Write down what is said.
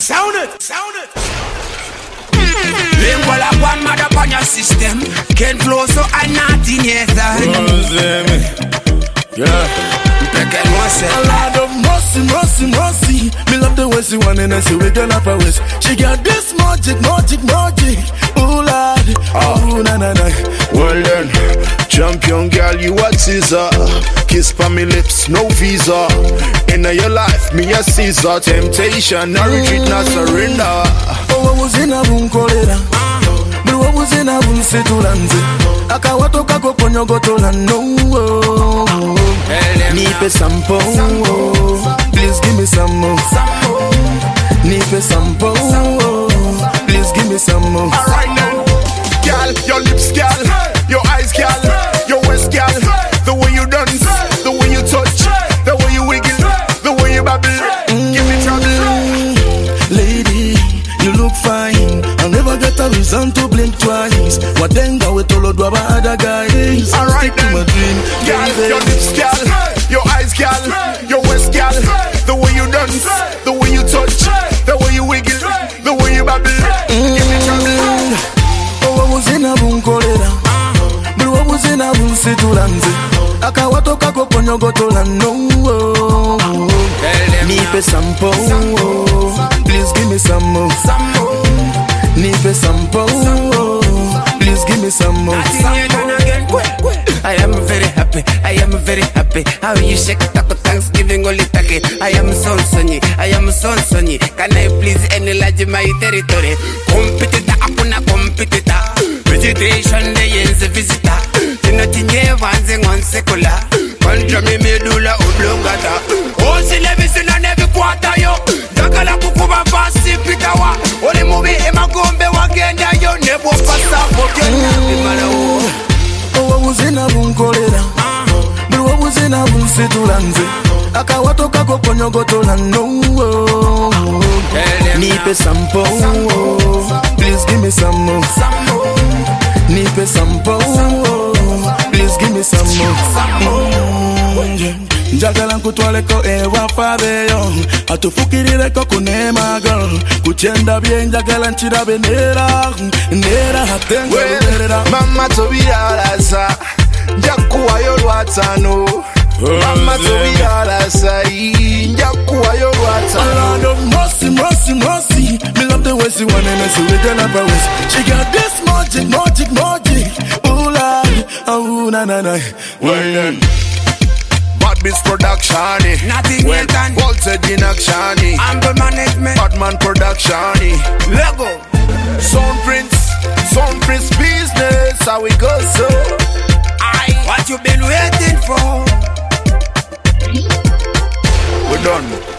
Sound it, sound it. Limbo la one mother upon your system. Can't flow so I'm not in here. Yeah. Lord of mercy, mercy, mercy. Me love the way she want and I see we girl up her waist. She got this magic, magic, magic. Oh Lord, oh na na na. Well then, champion girl, you a teaser. Kiss for me lips, no visa. In your life, me a Caesar. Temptation, no retreat, no surrender. Oh, I was in a room kolera. Bro, I was in a room situlanze. Akawatoka koponyo gotolano. Nipe sample, please give me some more. Nipe sample, please give me some more. Alright now, girl, your lips, girl, your eyes, girl, your waist, girl, the way you dance, the way you touch, the way you wiggle, the way you babble, give me trouble. Lady, you look fine. I'll never get a reason to blink twice. Watenga we tolo dwaba other guys. Alright then, girl, your lips, girl, your eyes, girl, your waist, girl, the way you dance, the way you touch, the way you wiggle, the way you babble, give me trouble. Oh, I was in a room kolera. Bro, I was in a room situlanze. Akawatoka koponyo gotolano. Nipe sample, please give me some more. Nipe sample, please give me some more. I am very happy, I am very happy. How you shake taco Thanksgiving only take. I am so sunny, I am so sunny. Can I please enlarge my territory? Competitor, apuna competitor. Vegetation, the yens visitor. Tinatinye wanzing on secular. Contra me medula oblongata. Oh, she lives in every quarter, yo. Dakala kukuba fasi pitawa. Ole movie emagombe wagenda yo. Nebo pasa pokena. Oh, I was in a room kolera. Bro, I was in a room situlanze. Akawatoka koponyo gotolano. Nipe sample, please give me some more. Nipe sample, please give me some more. Njagala nkutwaleko ewa fabeyo. Atufukirireko kunema girl. Kuchenda bie njagala nchirabe nera. Nera hatenga nera. Mama tobirarasa njakuwa yo lwatano. Mama tobirarasa njakuwa yo lwatano. Lord of mercy, mercy, mercy. Me love the way she want and I see we girl up her waist. She got this magic, magic, magic. Oh Lord, oh na na na. Well then, Badbis production, nothing well, done. Voltage in action, Amber management, Batman production, Lego, Sound Prince business, how we go so. what you been waiting for? We're done.